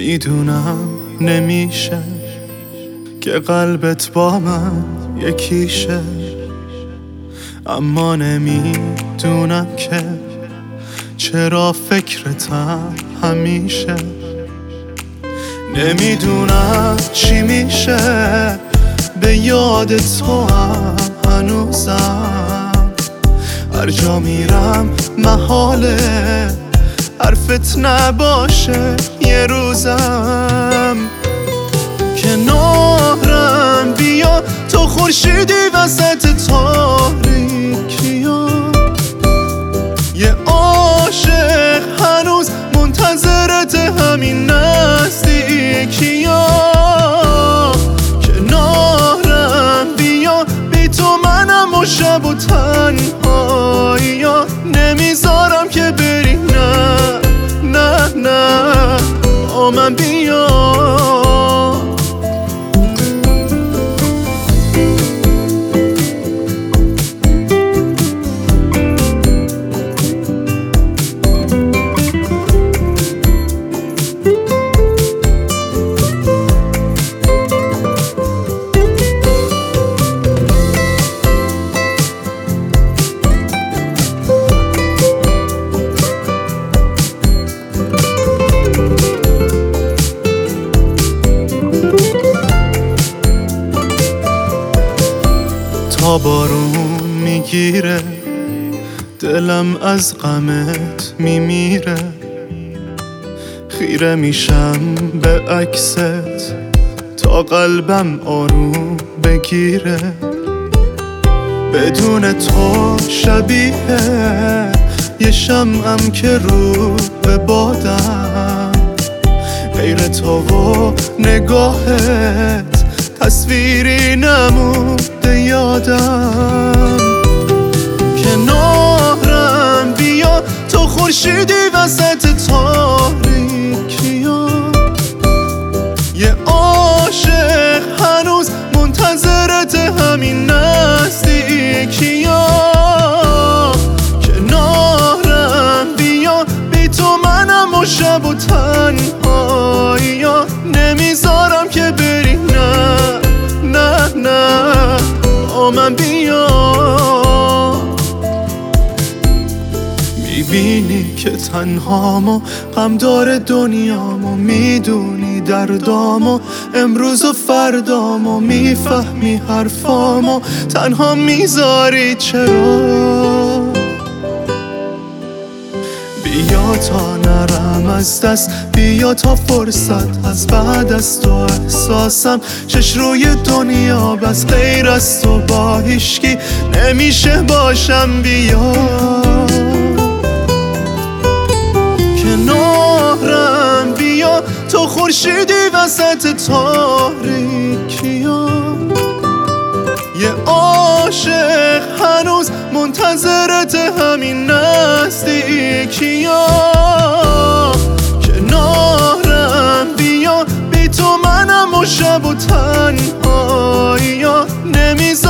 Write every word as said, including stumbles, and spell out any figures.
میدونم نمیشه که قلبت با من یکیشه، اما نمیدونم که چرا فکرتم همیشه. نمیدونم چی میشه به یاد تو هم هنوزم، هر جا میرم محاله حرفت نباشه یه روزم. کنارم بیا تو خورشیدی وسط تاریکیا، یه عاشق هنوز منتظرت همین نزدیکیا. کنارم بیا بی تو منم و شب و تنهاییا، نمیذارم که بری، نه نه نه با من بیا. تا بارون میگیره دلم از غمت میمیره، خیره میشم به عکست تا قلبم آروم بگیره. بدون تو شبیه یه شمعم که رو به بادم، غیر تو و نگاهت تصویری نمونده یادم. کنارم بیا تو خورشیدی وسط تاریکیا، یه عاشق هنوز منتظرت همین نزدیکیا. کنارم بیا بی تو منم و شب و تنهاییا، نمیذارم که بری، نه نه نه با من بیا. میبینی که تنهامو غم داره دنیامو، میدونی دردامو امروز و فردامو، میفهمی حرفامو تنها میذاری چرا. بیا تا نرم از دست، بیا تا فرصت از بعد از تو احساسم چش روی دنیا بس، غیر از تو با هیشکی نمیشه باشم. بیا کنارم بیا تو خورشیدی وسط تاریکیا، یه عاشق هنوز منتظرت همین نزدیکیا. کنارم بیا بی تو منم و شب و تنهاییا، نمیذارم